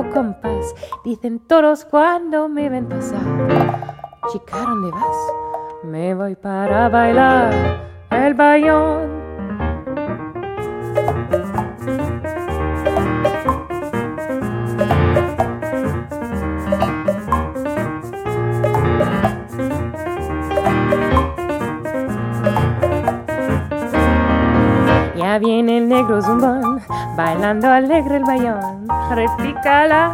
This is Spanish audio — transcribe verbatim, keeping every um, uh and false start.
nuevo compás, dicen toros cuando me ven pasar. Chica, ¿dónde vas? Me voy para bailar el bayón. Ya viene el negro zumbón, bailando alegre el bayón, repícala.